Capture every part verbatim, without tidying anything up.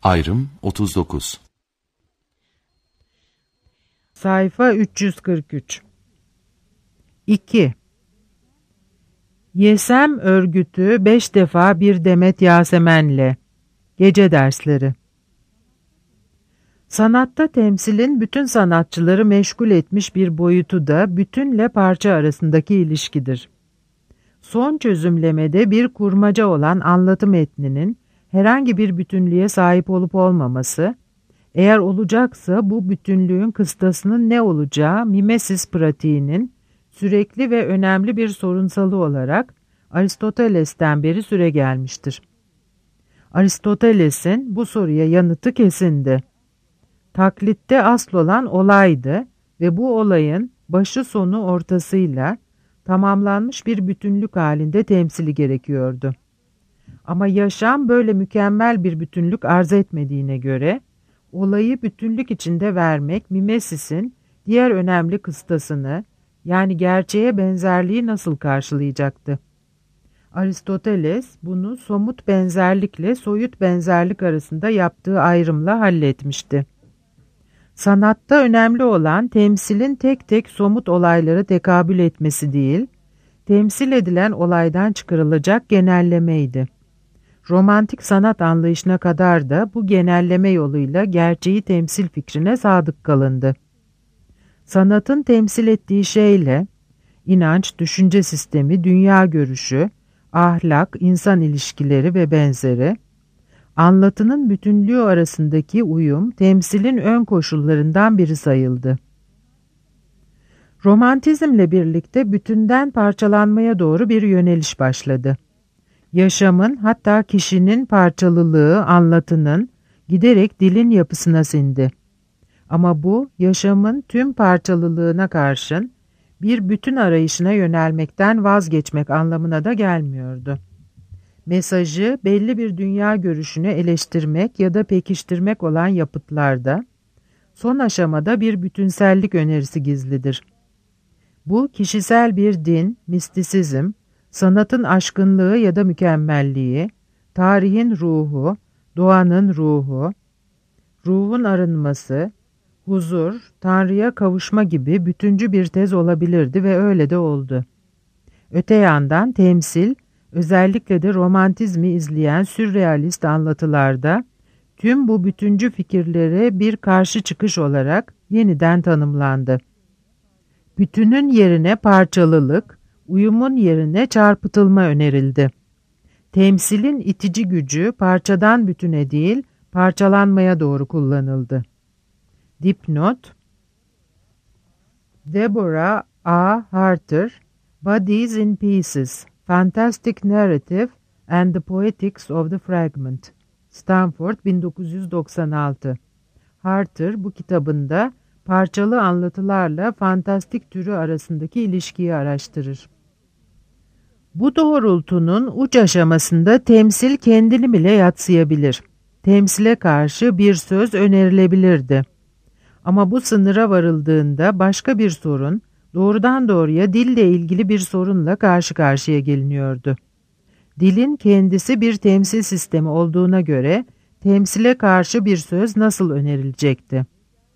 Ayrım otuz dokuz. Sayfa üç yüz kırk üç. iki. Yesem örgütü beş defa bir demet Yasemen'le. Gece dersleri. Sanatta temsilin bütün sanatçıları meşgul etmiş bir boyutu da bütünle parça arasındaki ilişkidir. Son çözümlemede bir kurmaca olan anlatım metninin herhangi bir bütünlüğe sahip olup olmaması, eğer olacaksa bu bütünlüğün kıstasının ne olacağı mimesis pratiğinin sürekli ve önemli bir sorunsalı olarak Aristoteles'ten beri süre gelmiştir. Aristoteles'in bu soruya yanıtı kesindi. Taklitte asıl olan olaydı ve bu olayın başı sonu ortasıyla tamamlanmış bir bütünlük halinde temsili gerekiyordu. Ama yaşam böyle mükemmel bir bütünlük arz etmediğine göre, olayı bütünlük içinde vermek mimesisin diğer önemli kıstasını, yani gerçeğe benzerliği nasıl karşılayacaktı? Aristoteles bunu somut benzerlikle soyut benzerlik arasında yaptığı ayrımla halletmişti. Sanatta önemli olan temsilin tek tek somut olaylara tekabül etmesi değil, temsil edilen olaydan çıkarılacak genellemeydi. Romantik sanat anlayışına kadar da bu genelleme yoluyla gerçeği temsil fikrine sadık kalındı. Sanatın temsil ettiği şeyle, inanç, düşünce sistemi, dünya görüşü, ahlak, insan ilişkileri ve benzeri, anlatının bütünlüğü arasındaki uyum temsilin ön koşullarından biri sayıldı. Romantizmle birlikte bütünden parçalanmaya doğru bir yöneliş başladı. Yaşamın, hatta kişinin parçalılığı anlatının giderek dilin yapısına sindi. Ama bu yaşamın tüm parçalılığına karşın bir bütün arayışına yönelmekten vazgeçmek anlamına da gelmiyordu. Mesajı belli bir dünya görüşünü eleştirmek ya da pekiştirmek olan yapıtlarda son aşamada bir bütünsellik önerisi gizlidir. Bu kişisel bir din, mistisizm, sanatın aşkınlığı ya da mükemmelliği, tarihin ruhu, doğanın ruhu, ruhun arınması, huzur, Tanrı'ya kavuşma gibi bütüncü bir tez olabilirdi ve öyle de oldu. Öte yandan temsil, özellikle de romantizmi izleyen sürrealist anlatılarda tüm bu bütüncü fikirlere bir karşı çıkış olarak yeniden tanımlandı. Bütünün yerine parçalılık, uyumun yerine çarpıtılma önerildi. Temsilin itici gücü parçadan bütüne değil, parçalanmaya doğru kullanıldı. Dipnot: Deborah A. Harter, Bodies in Pieces, Fantastic Narrative and the Poetics of the Fragment, Stanford bin dokuz yüz doksan altı. Harter bu kitabında parçalı anlatılarla fantastik türü arasındaki ilişkiyi araştırır. Bu doğrultunun uç aşamasında temsil kendini bile yadsıyabilir. Temsile karşı bir söz önerilebilirdi. Ama bu sınıra varıldığında başka bir sorun, doğrudan doğruya dille ilgili bir sorunla karşı karşıya geliniyordu. Dilin kendisi bir temsil sistemi olduğuna göre temsile karşı bir söz nasıl önerilecekti?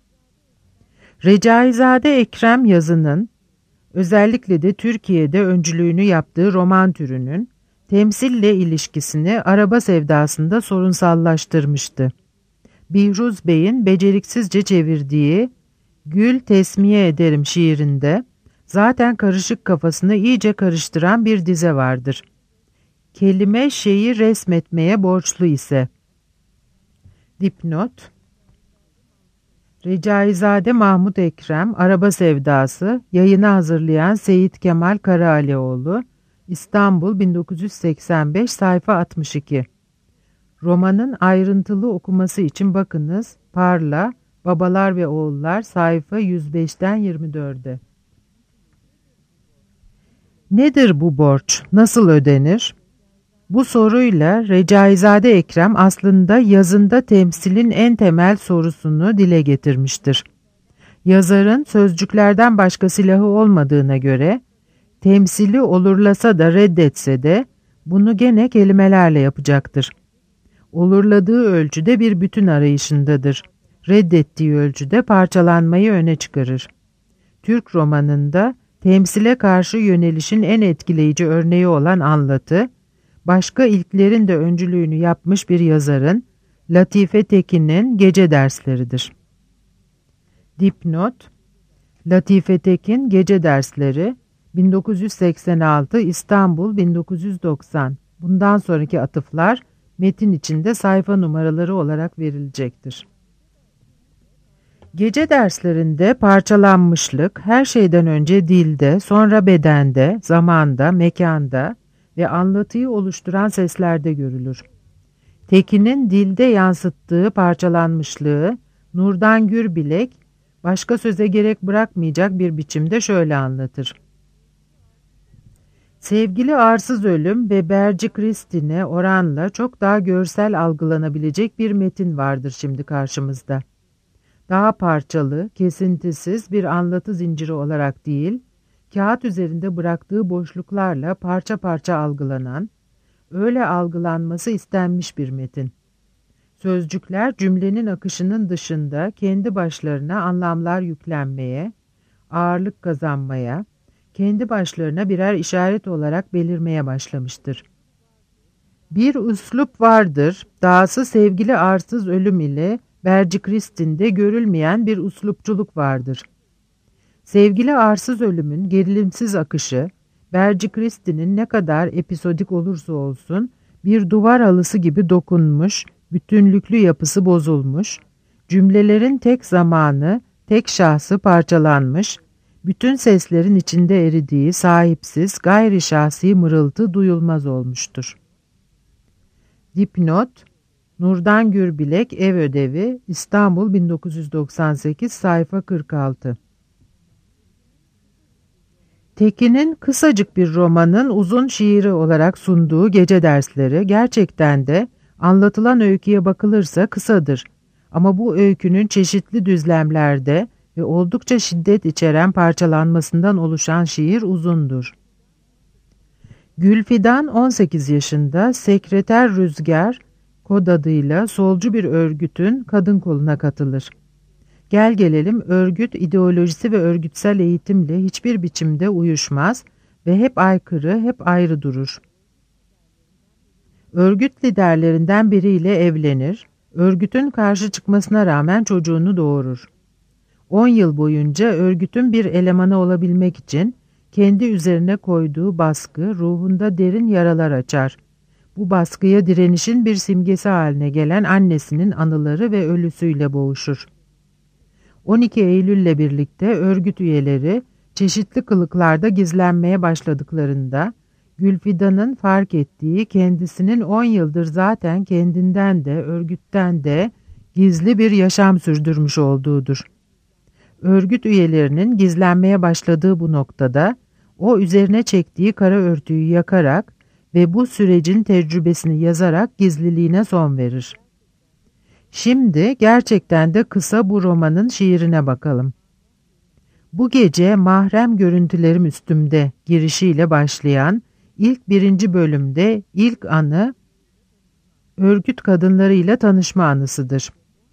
Recaizade Ekrem yazının, özellikle de Türkiye'de öncülüğünü yaptığı roman türünün temsille ilişkisini araba sevdasında sorunsallaştırmıştı. Bihruz Bey'in beceriksizce çevirdiği Gül Tesmiye Ederim şiirinde zaten karışık kafasını iyice karıştıran bir dize vardır. Kelime şeyi resmetmeye borçlu ise. Dipnot: Recaizade Mahmut Ekrem, Araba Sevdası, yayını hazırlayan Seyit Kemal Karaalioğlu, İstanbul bin dokuz yüz seksen beş, sayfa altmış iki. Romanın ayrıntılı okuması için bakınız Parla, Babalar ve Oğullar, sayfa yüz beşten yirmi dörde. Nedir bu borç? Nasıl ödenir? Bu soruyla Recaizade Ekrem aslında yazında temsilin en temel sorusunu dile getirmiştir. Yazarın sözcüklerden başka silahı olmadığına göre, temsili olurlasa da reddetse de bunu gene kelimelerle yapacaktır. Olurladığı ölçüde bir bütün arayışındadır. Reddettiği ölçüde parçalanmayı öne çıkarır. Türk romanında temsile karşı yönelişin en etkileyici örneği olan anlatı, başka ilklerin de öncülüğünü yapmış bir yazarın, Latife Tekin'in Gece Dersleridir. Dipnot: Latife Tekin Gece Dersleri, bin dokuz yüz seksen altı, İstanbul bin dokuz yüz doksan. Bundan sonraki atıflar metin içinde sayfa numaraları olarak verilecektir. Gece derslerinde parçalanmışlık her şeyden önce dilde, sonra bedende, zamanda, mekanda ve anlatıyı oluşturan seslerde görülür. Tekin'in dilde yansıttığı parçalanmışlığı Nurdan Gürbilek başka söze gerek bırakmayacak bir biçimde şöyle anlatır. Sevgili Arsız Ölüm ve Berci Kristin'e oranla çok daha görsel algılanabilecek bir metin vardır şimdi karşımızda. Daha parçalı, kesintisiz bir anlatı zinciri olarak değil, kağıt üzerinde bıraktığı boşluklarla parça parça algılanan, öyle algılanması istenmiş bir metin. Sözcükler cümlenin akışının dışında kendi başlarına anlamlar yüklenmeye, ağırlık kazanmaya, kendi başlarına birer işaret olarak belirmeye başlamıştır. Bir üslup vardır, dahası sevgili Arsız Ölüm ile Berci Kristin'de görülmeyen bir uslupçuluk vardır. Sevgili Arsız Ölüm'ün gerilimsiz akışı, Berci Kristin'in ne kadar episodik olursa olsun bir duvar halısı gibi dokunmuş, bütünlüklü yapısı bozulmuş, cümlelerin tek zamanı, tek şahsı parçalanmış, bütün seslerin içinde eridiği sahipsiz, gayri şahsi mırıltı duyulmaz olmuştur. Dipnot: Nurdan Gürbilek Ev Ödevi, İstanbul bin dokuz yüz doksan sekiz, sayfa kırk altı. Tekin'in kısacık bir romanın uzun şiiri olarak sunduğu Gece Dersleri gerçekten de anlatılan öyküye bakılırsa kısadır. Ama bu öykünün çeşitli düzlemlerde ve oldukça şiddet içeren parçalanmasından oluşan şiir uzundur. Gülfidan on sekiz yaşında Sekreter Rüzgar kod adıyla solcu bir örgütün kadın koluna katılır. Gel gelelim örgüt ideolojisi ve örgütsel eğitimle hiçbir biçimde uyuşmaz ve hep aykırı, hep ayrı durur. Örgüt liderlerinden biriyle evlenir, örgütün karşı çıkmasına rağmen çocuğunu doğurur. on yıl boyunca örgütün bir elemanı olabilmek için kendi üzerine koyduğu baskı ruhunda derin yaralar açar. Bu baskıya direnişin bir simgesi haline gelen annesinin anıları ve ölüsüyle boğuşur. on iki Eylül'le birlikte örgüt üyeleri çeşitli kılıklarda gizlenmeye başladıklarında Gülfidan'ın fark ettiği kendisinin on yıldır zaten kendinden de örgütten de gizli bir yaşam sürdürmüş olduğudur. Örgüt üyelerinin gizlenmeye başladığı bu noktada o üzerine çektiği kara örtüyü yakarak ve bu sürecin tecrübesini yazarak gizliliğine son verir. Şimdi gerçekten de kısa bu romanın şiirine bakalım. Bu gece mahrem görüntülerim üstümde girişiyle başlayan ilk birinci bölümde ilk anı örgüt kadınlarıyla tanışma anısıdır.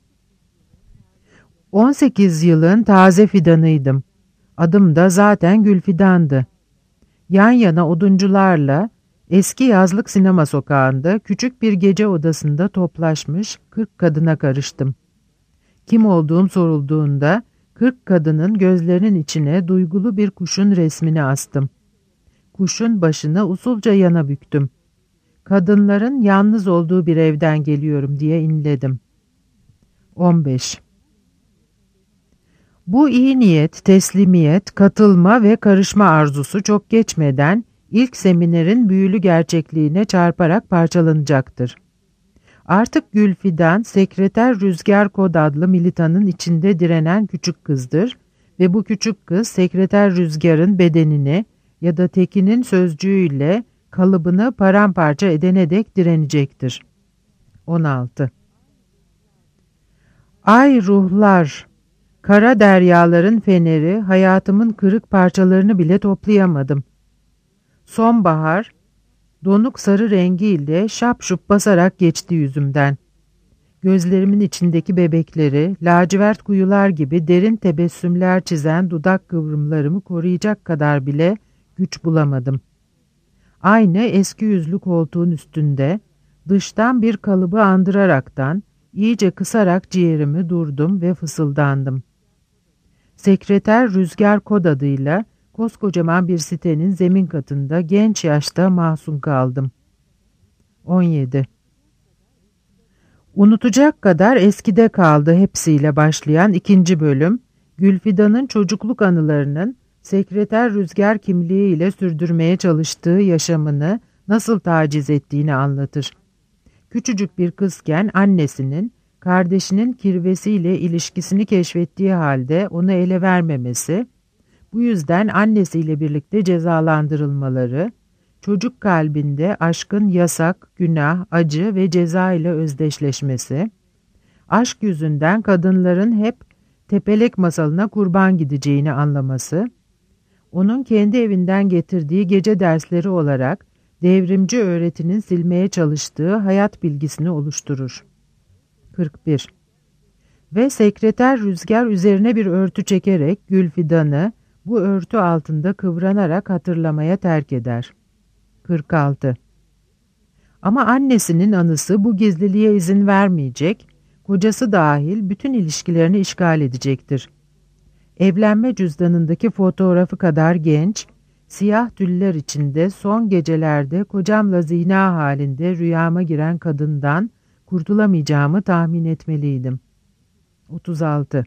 on sekiz yılın taze fidanıydım. Adım da zaten Gülfidan'dı. Yan yana oduncularla eski yazlık sinema sokağında küçük bir gece odasında toplaşmış kırk kadına karıştım. Kim olduğum sorulduğunda kırk kadının gözlerinin içine duygulu bir kuşun resmini astım. Kuşun başını usulca yana büktüm. Kadınların yalnız olduğu bir evden geliyorum diye inledim. on beş. Bu iyi niyet, teslimiyet, katılma ve karışma arzusu çok geçmeden ilk seminerin büyülü gerçekliğine çarparak parçalanacaktır. Artık Gülfidan, Sekreter Rüzgar Kod adlı militanın içinde direnen küçük kızdır ve bu küçük kız Sekreter Rüzgar'ın bedenini ya da Tekin'in sözcüğüyle kalıbını paramparça edene dek direnecektir. on altı. Ay ruhlar, kara deryaların feneri, hayatımın kırık parçalarını bile toplayamadım. Sonbahar, Donuk sarı rengiyle şap şup basarak geçti yüzümden. Gözlerimin içindeki bebekleri, lacivert kuyular gibi derin tebessümler çizen dudak kıvrımlarımı koruyacak kadar bile güç bulamadım. Aynı eski yüzlü koltuğun üstünde, dıştan bir kalıbı andıraraktan, iyice kısarak ciğerimi durdum ve fısıldandım. Sekreter Rüzgar kod adıyla koskocaman bir sitenin zemin katında genç yaşta mahzun kaldım. on yedi. Unutacak kadar eskide kaldı hepsiyle başlayan ikinci bölüm, Gülfidan'ın çocukluk anılarının Sekreter Rüzgar kimliğiyle sürdürmeye çalıştığı yaşamını nasıl taciz ettiğini anlatır. Küçücük bir kızken annesinin, kardeşinin kirvesiyle ilişkisini keşfettiği halde onu ele vermemesi, bu yüzden annesiyle birlikte cezalandırılmaları, çocuk kalbinde aşkın yasak, günah, acı ve ceza ile özdeşleşmesi, aşk yüzünden kadınların hep tepelek masalına kurban gideceğini anlaması, onun kendi evinden getirdiği gece dersleri olarak devrimci öğretinin silmeye çalıştığı hayat bilgisini oluşturur. kırk bir. Ve Sekreter Rüzgar üzerine bir örtü çekerek Gülfidan'ı bu örtü altında kıvranarak hatırlamaya terk eder. kırk altı. Ama annesinin anısı bu gizliliğe izin vermeyecek, kocası dahil bütün ilişkilerini işgal edecektir. Evlenme cüzdanındaki fotoğrafı kadar genç, siyah tüller içinde son gecelerde kocamla zina halinde rüyama giren kadından kurtulamayacağımı tahmin etmeliydim. otuz altı.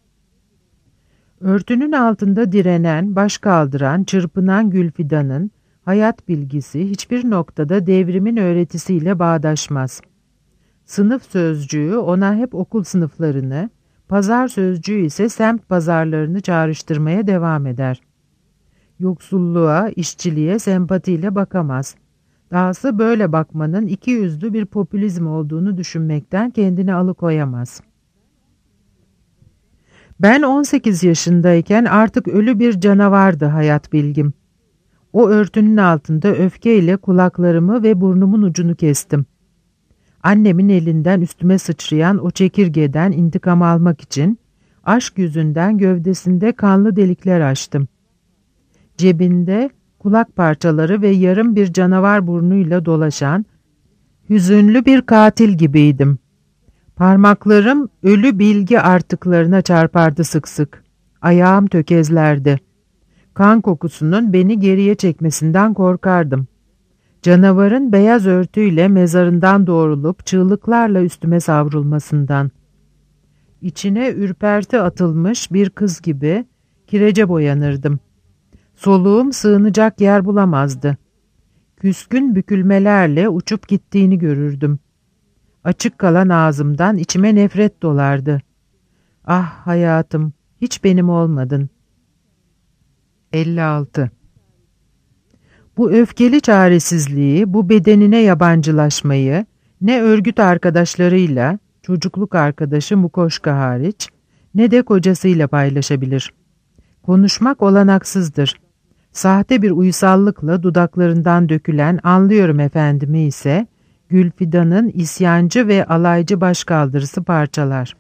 Örtünün altında direnen, baş kaldıran, çırpınan Gülfidan'ın hayat bilgisi hiçbir noktada devrimin öğretisiyle bağdaşmaz. Sınıf sözcüğü ona hep okul sınıflarını, pazar sözcüğü ise semt pazarlarını çağrıştırmaya devam eder. Yoksulluğa, işçiliğe sempatiyle bakamaz. Dahası böyle bakmanın iki yüzlü bir popülizm olduğunu düşünmekten kendini alıkoyamaz. Ben on sekiz yaşındayken artık ölü bir canavardı hayat bilgim. O örtünün altında öfkeyle kulaklarımı ve burnumun ucunu kestim. Annemin elinden üstüme sıçrayan o çekirgeden intikam almak için aşk yüzünden gövdesinde kanlı delikler açtım. Cebinde kulak parçaları ve yarım bir canavar burnuyla dolaşan hüzünlü bir katil gibiydim. Parmaklarım ölü bilgi artıklarına çarpardı sık sık. Ayağım tökezlerdi. Kan kokusunun beni geriye çekmesinden korkardım. Canavarın beyaz örtüyle mezarından doğrulup çığlıklarla üstüme savrulmasından. İçine ürperti atılmış bir kız gibi kirece boyanırdım. Soluğum sığınacak yer bulamazdı. Küskün bükülmelerle uçup gittiğini görürdüm. Açık kalan ağzımdan içime nefret dolardı. Ah hayatım, hiç benim olmadın. elli altı. Bu öfkeli çaresizliği, bu bedenine yabancılaşmayı ne örgüt arkadaşlarıyla, çocukluk arkadaşı Mukoşka hariç, ne de kocasıyla paylaşabilir. Konuşmak olanaksızdır. Sahte bir uysallıkla dudaklarından dökülen "anlıyorum efendimi" ise Gülfidan'ın isyancı ve alaycı başkaldırısı parçalar.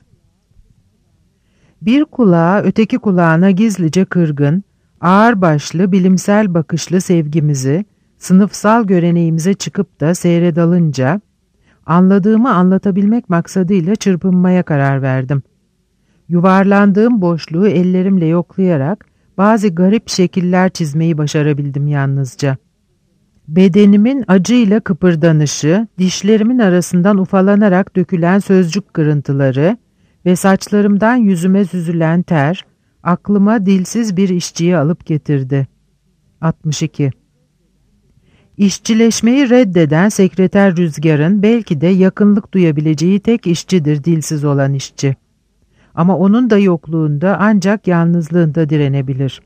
Bir kulağa öteki kulağına gizlice kırgın, ağırbaşlı, bilimsel bakışlı sevgimizi, sınıfsal göreneğimize çıkıp da seyre dalınca, anladığımı anlatabilmek maksadıyla çırpınmaya karar verdim. Yuvarlandığım boşluğu ellerimle yoklayarak bazı garip şekiller çizmeyi başarabildim yalnızca. Bedenimin acıyla kıpırdanışı, dişlerimin arasından ufalanarak dökülen sözcük kırıntıları ve saçlarımdan yüzüme süzülen ter, aklıma dilsiz bir işçiyi alıp getirdi. altmış iki. İşçileşmeyi reddeden Sekreter Rüzgar'ın belki de yakınlık duyabileceği tek işçidir dilsiz olan işçi. Ama onun da yokluğunda ancak yalnızlığında direnebilir.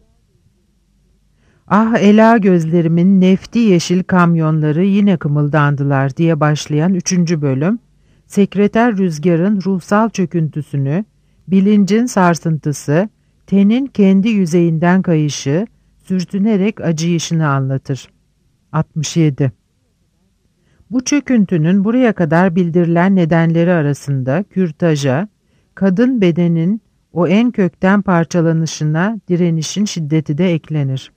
Ah ela gözlerimin nefti yeşil kamyonları yine kımıldandılar diye başlayan üçüncü bölüm, Sekreter Rüzgar'ın ruhsal çöküntüsünü, bilincin sarsıntısı, tenin kendi yüzeyinden kayışı, sürtünerek acıyışını anlatır. altmış yedi. Bu çöküntünün buraya kadar bildirilen nedenleri arasında kürtaja, kadın bedenin o en kökten parçalanışına direnişin şiddeti de eklenir.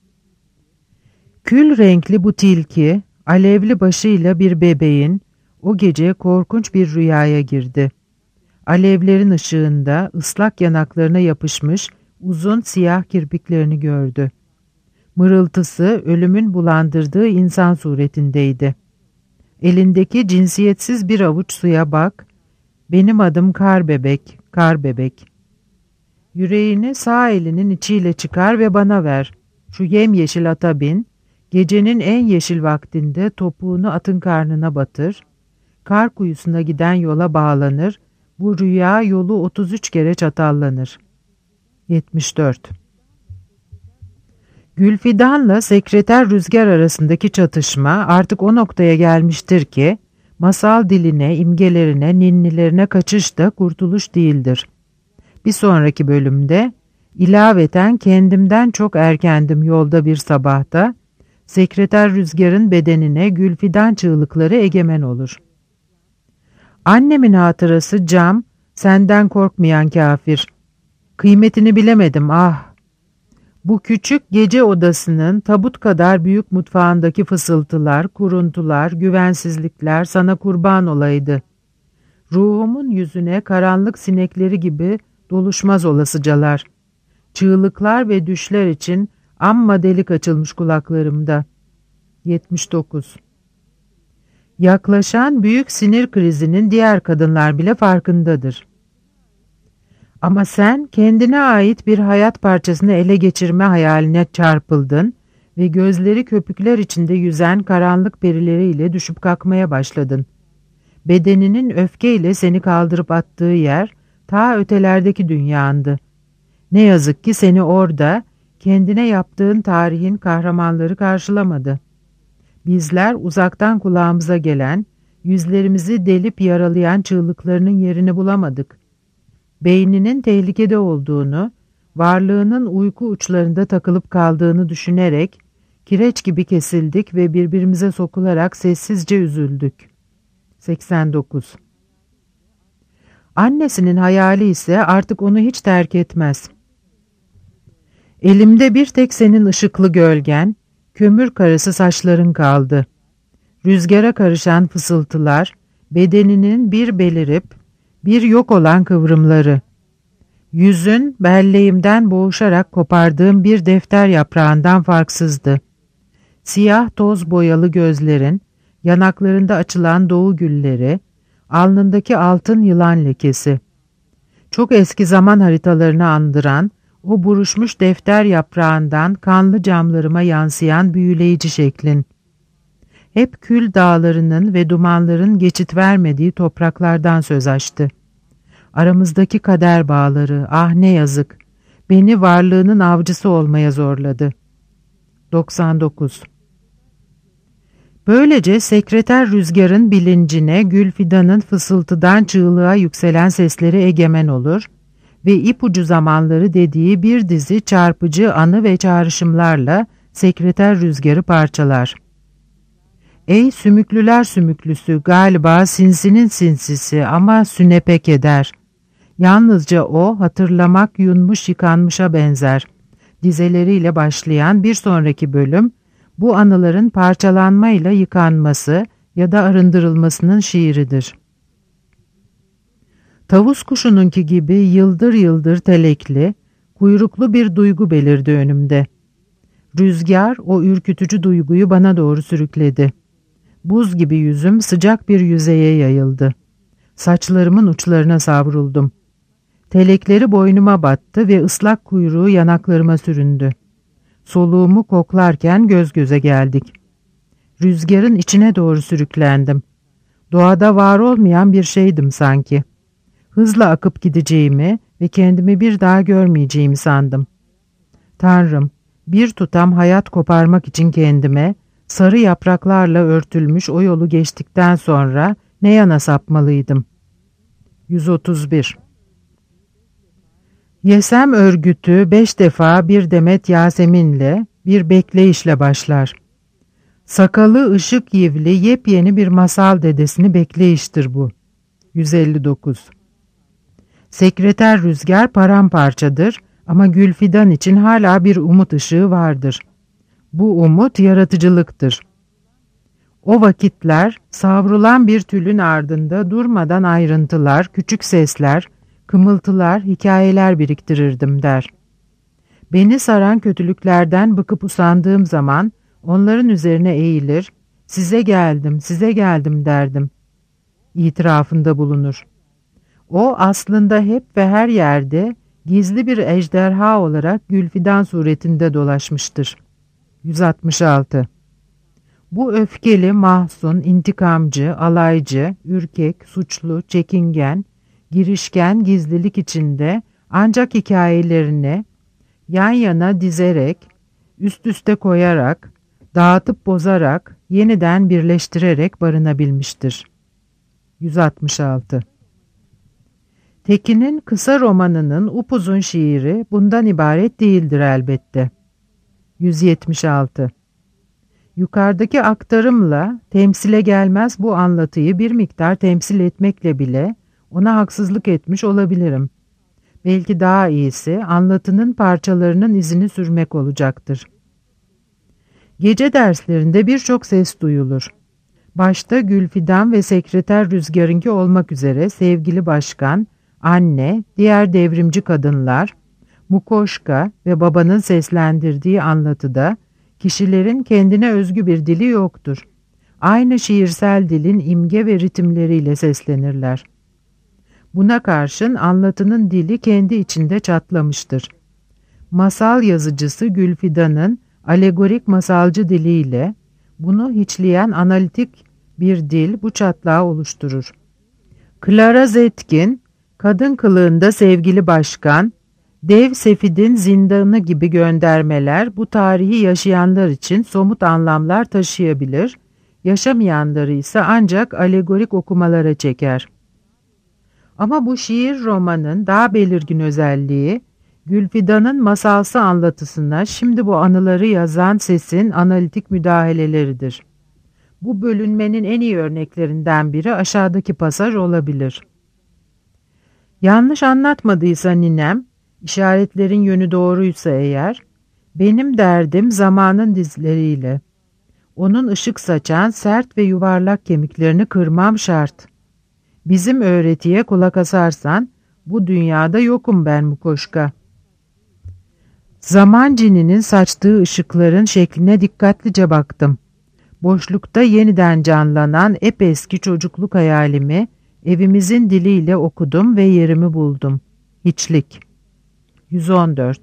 Kül renkli bu tilki, alevli başıyla bir bebeğin o gece korkunç bir rüyaya girdi. Alevlerin ışığında ıslak yanaklarına yapışmış uzun siyah kirpiklerini gördü. Mırıltısı ölümün bulandırdığı insan suretindeydi. Elindeki cinsiyetsiz bir avuç suya bak, benim adım kar bebek, kar bebek. Yüreğini sağ elinin içiyle çıkar ve bana ver. Şu yemyeşil ata bin, gecenin en yeşil vaktinde topuğunu atın karnına batır, kar kuyusuna giden yola bağlanır, bu rüya yolu otuz üç kere çatallanır. yetmiş dört. Gülfidan'la sekreter Rüzgar arasındaki çatışma artık o noktaya gelmiştir ki, masal diline, imgelerine, ninnilerine kaçış da kurtuluş değildir. Bir sonraki bölümde, ilaveten kendimden çok erkendim yolda bir sabahta, sekreter Rüzgar'ın bedenine Gülfidan çığlıkları egemen olur. Annemin hatırası cam, senden korkmayan kafir. Kıymetini bilemedim ah. Bu küçük gece odasının tabut kadar büyük mutfağındaki fısıltılar, kuruntular, güvensizlikler sana kurban olaydı. Ruhumun yüzüne karanlık sinekleri gibi doluşmaz olasıcalar. Çığlıklar ve düşler için amma delik açılmış kulaklarımda. yetmiş dokuz. Yaklaşan büyük sinir krizinin diğer kadınlar bile farkındadır. Ama sen kendine ait bir hayat parçasını ele geçirme hayaline çarpıldın ve gözleri köpükler içinde yüzen karanlık perileriyle düşüp kalkmaya başladın. Bedeninin öfkeyle seni kaldırıp attığı yer ta ötelerdeki dünyandı. Ne yazık ki seni orada kendine yaptığın tarihin kahramanları karşılamadı. Bizler uzaktan kulağımıza gelen, yüzlerimizi delip yaralayan çığlıklarının yerini bulamadık. Beyninin tehlikede olduğunu, varlığının uyku uçlarında takılıp kaldığını düşünerek kireç gibi kesildik ve birbirimize sokularak sessizce üzüldük. seksen dokuz. Annesinin hayali ise artık onu hiç terk etmez. Elimde bir tek senin ışıklı gölgen, kömür karası saçların kaldı. Rüzgara karışan fısıltılar, bedeninin bir belirip, bir yok olan kıvrımları. Yüzün belleğimden boğuşarak kopardığım bir defter yaprağından farksızdı. Siyah toz boyalı gözlerin, yanaklarında açılan doğu gülleri, alnındaki altın yılan lekesi. Çok eski zaman haritalarını andıran, o buruşmuş defter yaprağından kanlı camlarıma yansıyan büyüleyici şeklin. Hep kül dağlarının ve dumanların geçit vermediği topraklardan söz açtı. Aramızdaki kader bağları, ah ne yazık, beni varlığının avcısı olmaya zorladı. doksan dokuz. Böylece sekreter Rüzgar'ın bilincine Gülfidan'ın fısıltıdan çığlığa yükselen sesleri egemen olur ve ipucu zamanları dediği bir dizi çarpıcı anı ve çağrışımlarla sekreter Rüzgar'ı parçalar. Ey sümüklüler sümüklüsü, galiba sinsinin sinsisi ama sünepek eder. Yalnızca o hatırlamak yunmuş yıkanmışa benzer. Dizeleriyle başlayan bir sonraki bölüm, bu anıların parçalanmayla yıkanması ya da arındırılmasının şiiridir. Tavus kuşununki gibi yıldır yıldır telekli, kuyruklu bir duygu belirdi önümde. Rüzgar o ürkütücü duyguyu bana doğru sürükledi. Buz gibi yüzüm sıcak bir yüzeye yayıldı. Saçlarımın uçlarına savruldum. Telekleri boynuma battı ve ıslak kuyruğu yanaklarıma süründü. Soluğumu koklarken göz göze geldik. Rüzgarın içine doğru sürüklendim. Doğada var olmayan bir şeydim sanki. Hızla akıp gideceğimi ve kendimi bir daha görmeyeceğimi sandım. Tanrım, bir tutam hayat koparmak için kendime, sarı yapraklarla örtülmüş o yolu geçtikten sonra ne yana sapmalıydım? yüz otuz bir. Yesem örgütü beş defa bir demet Yasemin'le bir bekleyişle başlar. Sakalı ışık yivli yepyeni bir masal dedesini bekleyiştir bu. yüz elli dokuz. Sekreter rüzgar paramparçadır ama Gülfidan için hala bir umut ışığı vardır. Bu umut yaratıcılıktır. O vakitler savrulan bir tülün ardında durmadan ayrıntılar, küçük sesler, kımıltılar, hikayeler biriktirirdim der. Beni saran kötülüklerden bıkıp usandığım zaman onların üzerine eğilir, size geldim, size geldim derdim. İtirafında bulunur. O aslında hep ve her yerde gizli bir ejderha olarak Gülfidan suretinde dolaşmıştır. yüz altmış altı. Bu öfkeli, mahzun, intikamcı, alaycı, ürkek, suçlu, çekingen, girişken gizlilik içinde ancak hikayelerini yan yana dizerek, üst üste koyarak, dağıtıp bozarak, yeniden birleştirerek barınabilmiştir. yüz altmış altı. Tekin'in kısa romanının upuzun şiiri bundan ibaret değildir elbette. yüz yetmiş altı. Yukarıdaki aktarımla temsile gelmez bu anlatıyı bir miktar temsil etmekle bile ona haksızlık etmiş olabilirim. Belki daha iyisi anlatının parçalarının izini sürmek olacaktır. Gece derslerinde birçok ses duyulur. Başta Gülfidan ve sekreter Rüzgar'ınki olmak üzere sevgili başkan, anne, diğer devrimci kadınlar, Mukoşka ve babanın seslendirdiği anlatıda kişilerin kendine özgü bir dili yoktur. Aynı şiirsel dilin imge ve ritimleriyle seslenirler. Buna karşın anlatının dili kendi içinde çatlamıştır. Masal yazıcısı Gülfidan'ın alegorik masalcı diliyle bunu hiçleyen analitik bir dil bu çatlağı oluşturur. Clara Zetkin, kadın kılığında sevgili başkan, dev Sefid'in zindanı gibi göndermeler bu tarihi yaşayanlar için somut anlamlar taşıyabilir, yaşamayanları ise ancak alegorik okumalara çeker. Ama bu şiir romanın daha belirgin özelliği, Gülfidan'ın masalsı anlatısına şimdi bu anıları yazan sesin analitik müdahaleleridir. Bu bölünmenin en iyi örneklerinden biri aşağıdaki pasaj olabilir. Yanlış anlatmadıysa ninem, işaretlerin yönü doğruysa eğer, benim derdim zamanın dizleriyle. Onun ışık saçan sert ve yuvarlak kemiklerini kırmam şart. Bizim öğretiye kulak asarsan, bu dünyada yokum ben Mukoşka. Zaman cininin saçtığı ışıkların şekline dikkatlice baktım. Boşlukta yeniden canlanan epeski çocukluk hayalimi evimizin diliyle okudum ve yerimi buldum. Hiçlik. yüz on dört.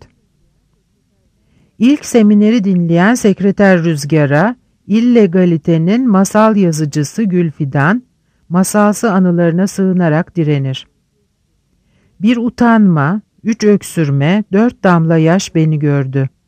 İlk semineri dinleyen sekreter Rüzgar'a, illegalitenin masal yazıcısı Gülfidan, masalsı anılarına sığınarak direnir. Bir utanma, üç öksürme, dört damla yaş beni gördü.